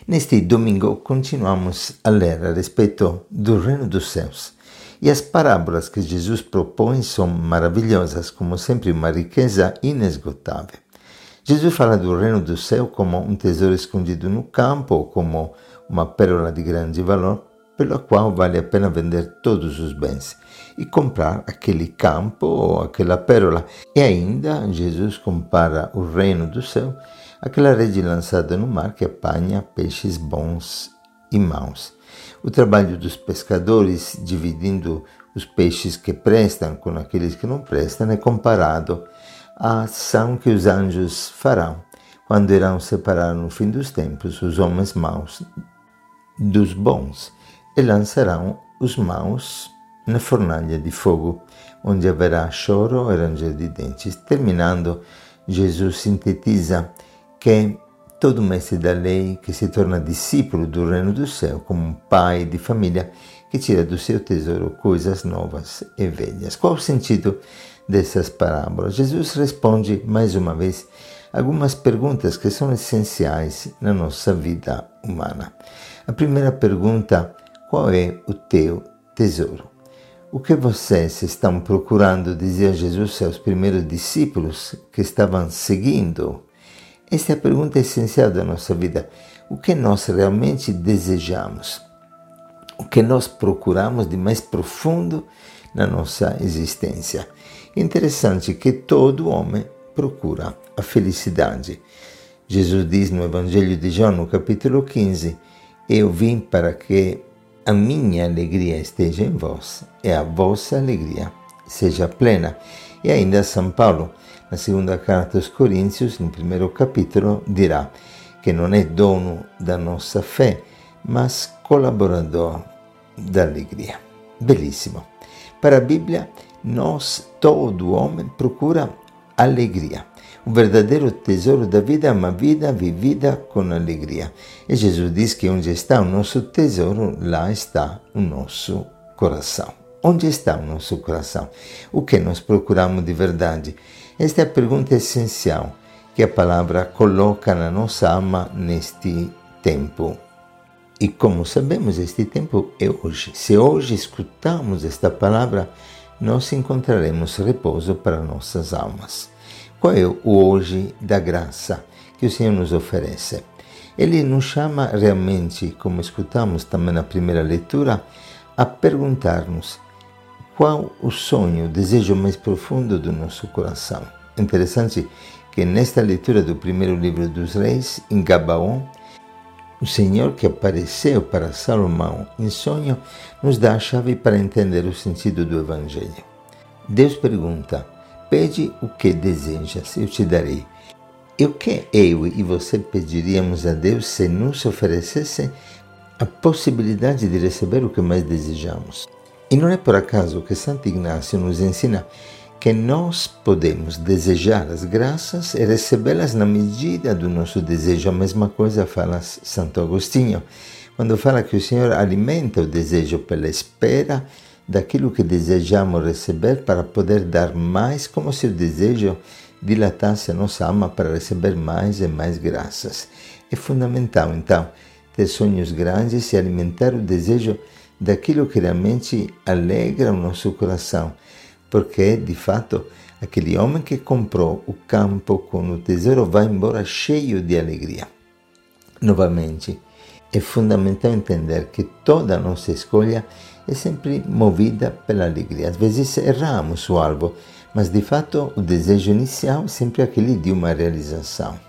Neste domingo continuamos a ler a respeito do reino dos céus. E as parábolas que Jesus propõe são maravilhosas, como sempre uma riqueza inesgotável. Jesus fala do reino do céu como um tesouro escondido no campo, ou como uma pérola de grande valor, pela qual vale a pena vender todos os bens e comprar aquele campo ou aquela pérola. E ainda Jesus compara o reino do céu àquela rede lançada no mar que apanha peixes bons e maus. O trabalho dos pescadores, dividindo os peixes que prestam com aqueles que não prestam, é comparado à ação que os anjos farão quando irão separar no fim dos tempos os homens maus dos bons e lançarão os maus na fornalha de fogo, onde haverá choro e ranger de dentes. Terminando, Jesus sintetiza que todo mestre da lei que se torna discípulo do reino do céu, como um pai de família que tira do seu tesouro coisas novas e velhas. Qual o sentido dessas parábolas? Jesus responde, mais uma vez, algumas perguntas que são essenciais na nossa vida humana. A primeira pergunta: qual é o teu tesouro? O que vocês estão procurando, dizia Jesus aos primeiros discípulos que estavam seguindo? Esta é a pergunta essencial da nossa vida. O que nós realmente desejamos? O que nós procuramos de mais profundo na nossa existência? É interessante que todo homem procura a felicidade. Jesus diz no Evangelho de João, no capítulo 15, eu vim para que a minha alegria esteja em vós e a vossa alegria seja plena. E ainda São Paulo, na segunda carta aos Coríntios, no primeiro capítulo, dirá que não é dono da nossa fé, mas colaborador da alegria. Belíssimo. Para a Bíblia, todo homem procura alegria. O verdadeiro tesouro da vida é uma vida vivida com alegria. E Jesus diz que onde está o nosso tesouro, lá está o nosso coração. Onde está o nosso coração? O que nós procuramos de verdade? Esta é a pergunta essencial que a palavra coloca na nossa alma neste tempo. E como sabemos, este tempo é hoje. Se hoje escutamos esta palavra, nós encontraremos repouso para nossas almas. Qual é o hoje da graça que o Senhor nos oferece? Ele nos chama realmente, como escutamos também na primeira leitura, a perguntar-nos qual o sonho, o desejo mais profundo do nosso coração. Interessante que nesta leitura do primeiro livro dos Reis, em Gabaon, o Senhor que apareceu para Salomão em sonho nos dá a chave para entender o sentido do Evangelho. Deus pergunta: pede o que desejas, eu te darei. E o que eu e você pediríamos a Deus se nos oferecesse a possibilidade de receber o que mais desejamos? E não é por acaso que Santo Ignácio nos ensina que nós podemos desejar as graças e recebê-las na medida do nosso desejo. A mesma coisa fala Santo Agostinho, quando fala que o Senhor alimenta o desejo pela espera daquilo que desejamos receber para poder dar mais, como se o desejo dilatasse a nossa alma para receber mais e mais graças. É fundamental, então, ter sonhos grandes e alimentar o desejo daquilo que realmente alegra o nosso coração, porque, de fato, aquele homem que comprou o campo com o tesouro vai embora cheio de alegria. Novamente, é fundamental entender que toda a nossa escolha é sempre movida pela alegria. Às vezes erramos o alvo, mas de fato o desejo inicial é sempre aquele de uma realização.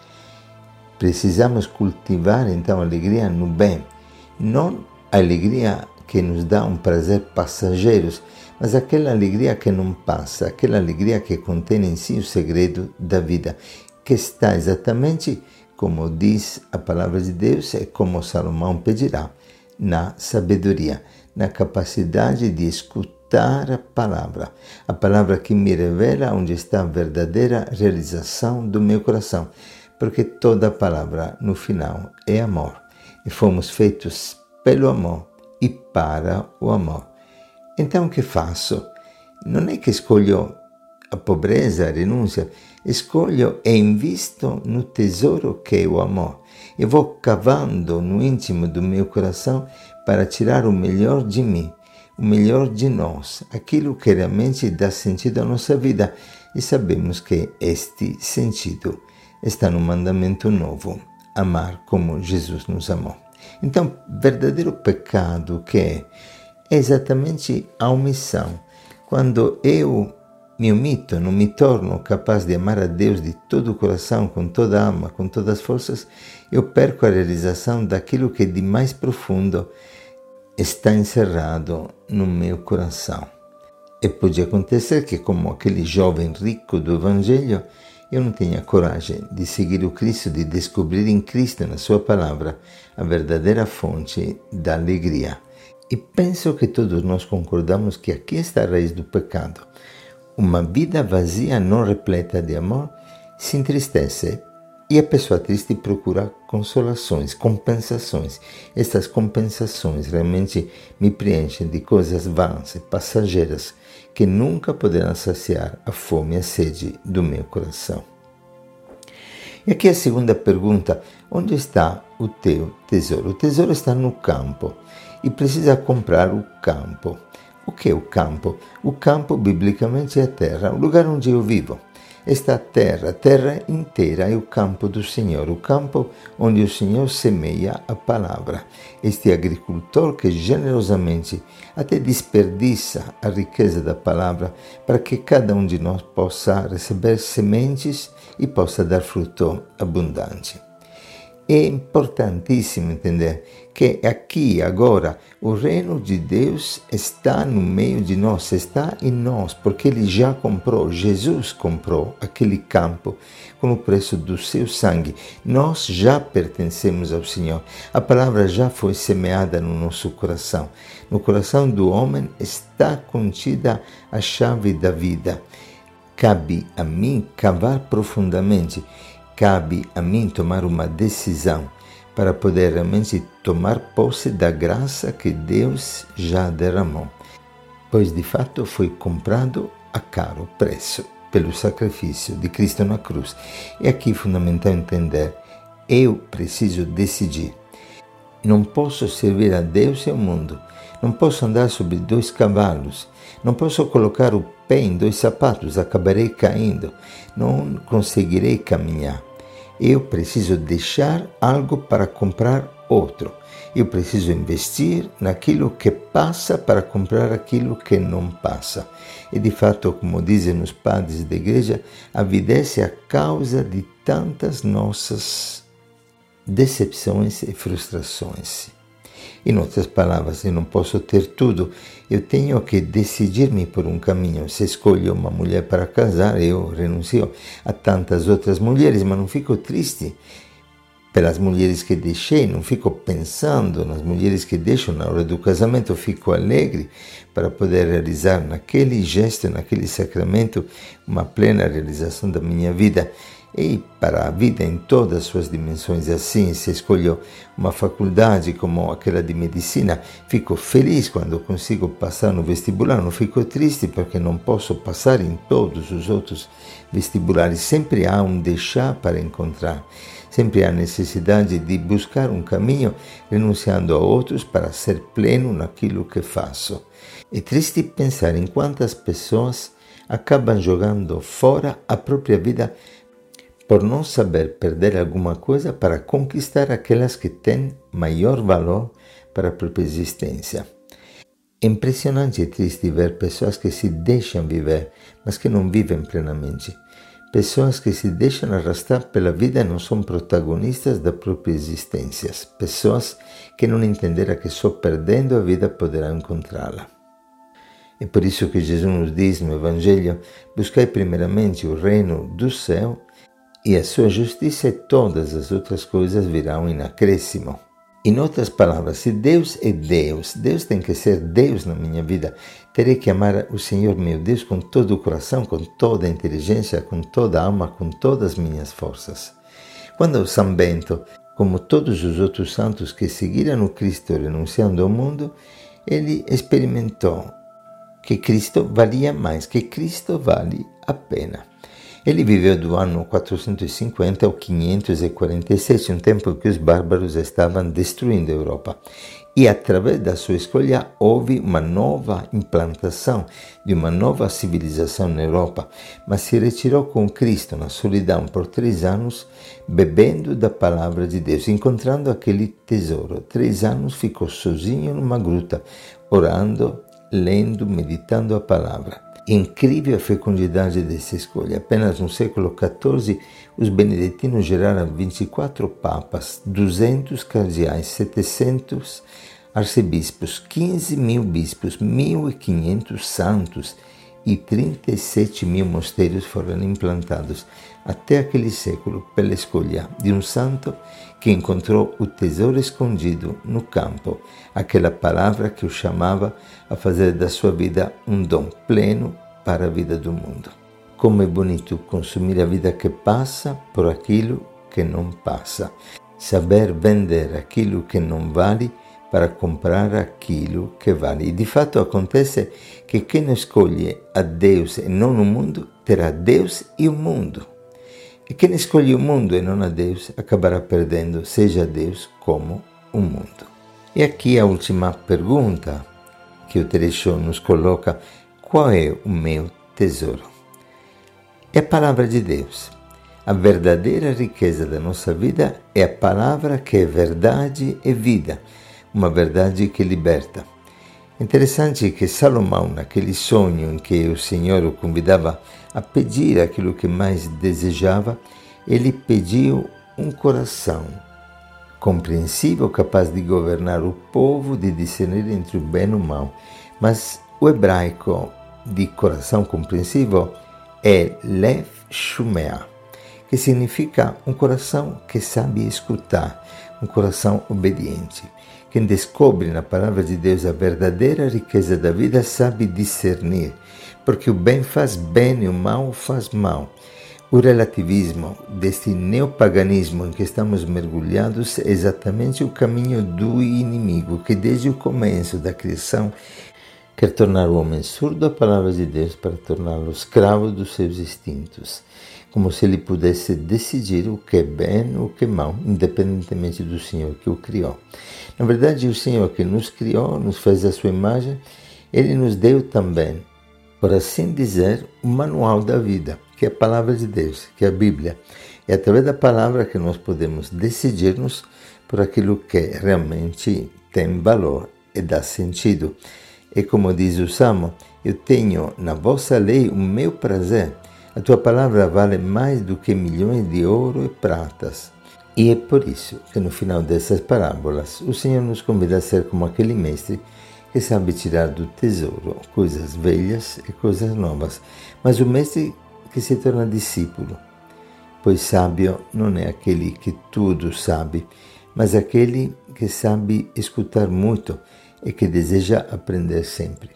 Precisamos cultivar então a alegria no bem, não a alegria que nos dá um prazer passageiro, mas aquela alegria que não passa, aquela alegria que contém em si o segredo da vida, que está exatamente, como diz a palavra de Deus, e como Salomão pedirá, na sabedoria, na capacidade de escutar a palavra que me revela onde está a verdadeira realização do meu coração, porque toda palavra no final é amor, e fomos feitos pelo amor e para o amor. Então o que faço? Não é que escolho a pobreza, a renúncia, escolho e invisto no tesouro que é o amor. e vou cavando no íntimo do meu coração para tirar o melhor de mim, o melhor de nós, aquilo que realmente dá sentido à nossa vida. E sabemos que este sentido está no mandamento novo, amar como Jesus nos amou. Então, verdadeiro pecado que é exatamente a omissão. Quando eu me omito, não me torno capaz de amar a Deus de todo o coração, com toda a alma, com todas as forças, eu perco a realização daquilo que de mais profundo está encerrado no meu coração. E pode acontecer que, como aquele jovem rico do Evangelho, eu não tenha coragem de seguir o Cristo, de descobrir em Cristo, na sua palavra, a verdadeira fonte da alegria. E penso que todos nós concordamos que aqui está a raiz do pecado. Uma vida vazia, não repleta de amor, se entristece. E a pessoa triste procura consolações, compensações. Estas compensações realmente me preenchem de coisas vãs e passageiras que nunca poderão saciar a fome e a sede do meu coração. E aqui a segunda pergunta: onde está o teu tesouro? O tesouro está no campo e precisa comprar o campo. O que é o campo? O campo, biblicamente, é a terra, o lugar onde eu vivo. Esta terra, a terra inteira é o campo do Senhor, o campo onde o Senhor semeia a palavra. Este agricultor que generosamente até desperdiça a riqueza da palavra para que cada um de nós possa receber sementes e possa dar fruto abundante. É importantíssimo entender que aqui, agora, o reino de Deus está no meio de nós, está em nós, porque Ele já comprou, Jesus comprou aquele campo com o preço do seu sangue. Nós já pertencemos ao Senhor. A palavra já foi semeada no nosso coração. No coração do homem está contida a chave da vida. Cabe a mim cavar profundamente. Cabe a mim tomar uma decisão para poder realmente tomar posse da graça que Deus já derramou, pois de fato foi comprado a caro preço pelo sacrifício de Cristo na cruz. E aqui é fundamental entender: eu preciso decidir. Não posso servir a Deus e ao mundo. Não posso andar sobre 2 cavalos. Não posso colocar o pé em 2 sapatos. Acabarei caindo. Não conseguirei caminhar. Eu preciso deixar algo para comprar outro. Eu preciso investir naquilo que passa para comprar aquilo que não passa. E de fato, como dizem os padres da igreja, a avidez é a causa de tantas nossas decepções e frustrações. Em outras palavras, eu não posso ter tudo. Eu tenho que decidir-me por um caminho. Se escolho uma mulher para casar, eu renuncio a tantas outras mulheres, mas não fico triste pelas mulheres que deixei, não fico pensando nas mulheres que deixo na hora do casamento. Eu fico alegre para poder realizar naquele gesto, naquele sacramento, uma plena realização da minha vida. E para a vida em todas as suas dimensões, assim, se escolho uma faculdade como aquela de medicina, fico feliz quando consigo passar no vestibular, não fico triste porque não posso passar em todos os outros vestibulares. Sempre há um deixar para encontrar, sempre há necessidade de buscar um caminho, renunciando a outros para ser pleno naquilo que faço. É triste pensar em quantas pessoas acabam jogando fora a própria vida por não saber perder alguma coisa para conquistar aquelas que têm maior valor para a própria existência. É impressionante e triste ver pessoas que se deixam viver, mas que não vivem plenamente. Pessoas que se deixam arrastar pela vida e não são protagonistas da própria existência. Pessoas que não entenderam que só perdendo a vida poderão encontrá-la. É por isso que Jesus nos diz no Evangelho: buscai primeiramente o reino do céu e a sua justiça, e todas as outras coisas virão em acréscimo. Em outras palavras, se Deus é Deus, Deus tem que ser Deus na minha vida. Terei que amar o Senhor meu Deus com todo o coração, com toda a inteligência, com toda a alma, com todas as minhas forças. Quando São Bento, como todos os outros santos que seguiram o Cristo renunciando ao mundo, ele experimentou que Cristo valia mais, que Cristo vale a pena. Ele viveu do ano 450 ao 547, um tempo que os bárbaros estavam destruindo a Europa. E através da sua escolha houve uma nova implantação de uma nova civilização na Europa, mas se retirou com Cristo na solidão por 3 anos, bebendo da palavra de Deus, encontrando aquele tesouro. 3 anos ficou sozinho numa gruta, orando, lendo, meditando a palavra. Incrível a fecundidade dessa escolha. Apenas no século XIV, os beneditinos geraram 24 papas, 200 cardeais, 700 arcebispos, 15.000 bispos, 1.500 santos e 37.000 mosteiros foram implantados até aquele século pela escolha de um santo que encontrou o tesouro escondido no campo, aquela palavra que o chamava a fazer da sua vida um dom pleno para a vida do mundo. Como é bonito consumir a vida que passa por aquilo que não passa. Saber vender aquilo que não vale para comprar aquilo que vale. E de fato acontece que quem escolhe a Deus e não o mundo, terá Deus e o mundo. E quem escolhe o mundo e não a Deus, acabará perdendo, seja Deus como o mundo. E aqui a última pergunta que o trecho nos coloca: qual é o meu tesouro? É a palavra de Deus. A verdadeira riqueza da nossa vida é a palavra que é verdade e vida, uma verdade que liberta. Interessante que Salomão, naquele sonho em que o Senhor o convidava a pedir aquilo que mais desejava, ele pediu um coração compreensível, capaz de governar o povo, de discernir entre o bem e o mal. Mas o hebraico de coração compreensível é Lev Shumea, que significa um coração que sabe escutar, um coração obediente. Quem descobre na palavra de Deus a verdadeira riqueza da vida sabe discernir, porque o bem faz bem e o mal faz mal. O relativismo deste neopaganismo em que estamos mergulhados é exatamente o caminho do inimigo, que desde o começo da criação quer tornar o homem surdo à palavra de Deus para torná-lo escravo dos seus instintos, como se ele pudesse decidir o que é bem ou o que é mal, independentemente do Senhor que o criou. Na verdade, o Senhor que nos criou, nos fez a sua imagem, ele nos deu também, por assim dizer, o manual da vida, que é a palavra de Deus, que é a Bíblia. É através da palavra que nós podemos decidir-nos por aquilo que realmente tem valor e dá sentido. E como diz o Salmo: eu tenho na vossa lei o meu prazer. A tua palavra vale mais do que milhões de ouro e pratas. E é por isso que no final dessas parábolas o Senhor nos convida a ser como aquele mestre que sabe tirar do tesouro coisas velhas e coisas novas, mas o mestre que se torna discípulo, pois sábio não é aquele que tudo sabe, mas aquele que sabe escutar muito e que deseja aprender sempre.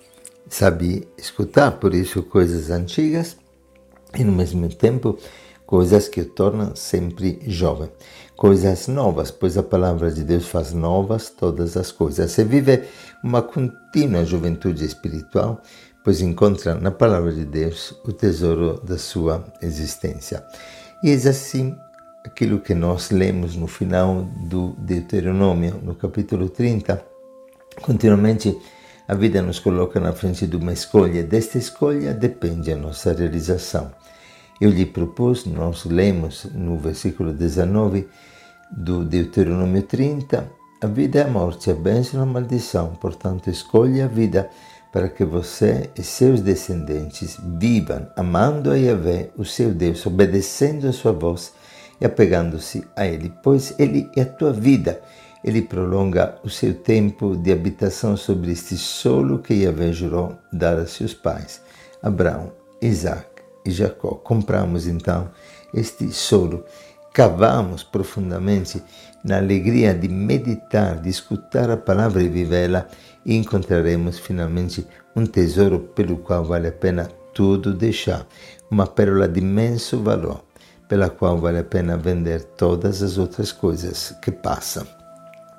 Sabe escutar, por isso, coisas antigas e, no mesmo tempo, coisas que o tornam sempre jovem. Coisas novas, pois a palavra de Deus faz novas todas as coisas. Se vive uma contínua juventude espiritual, pois encontra na palavra de Deus o tesouro da sua existência. E é assim aquilo que nós lemos no final do Deuteronômio, no capítulo 30, continuamente a vida nos coloca na frente de uma escolha. Desta escolha depende a nossa realização. Eu lhe propus, nós lemos no versículo 19 do Deuteronômio 30, a vida e a morte, a bênção e a maldição. Portanto, escolha a vida para que você e seus descendentes vivam amando a Yahvé, o seu Deus, obedecendo a sua voz e apegando-se a Ele, pois Ele é a tua vida. Ele prolonga o seu tempo de habitação sobre este solo que Yahvé jurou dar a seus pais, Abraão, Isaac e Jacó. Compramos então este solo, cavamos profundamente na alegria de meditar, de escutar a palavra e vivê-la, e encontraremos finalmente um tesouro pelo qual vale a pena tudo deixar, uma pérola de imenso valor, pela qual vale a pena vender todas as outras coisas que passam.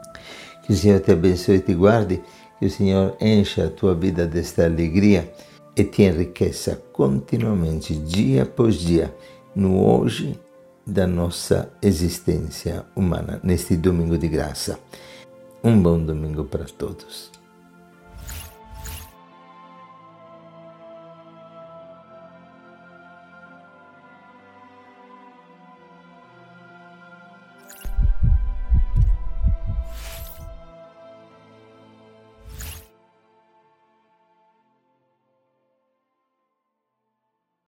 Que o Senhor te abençoe e te guarde, que o Senhor encha a tua vida desta alegria e te enriqueça continuamente, dia após dia, no hoje da nossa existência humana, neste domingo de graça. Um bom domingo para todos.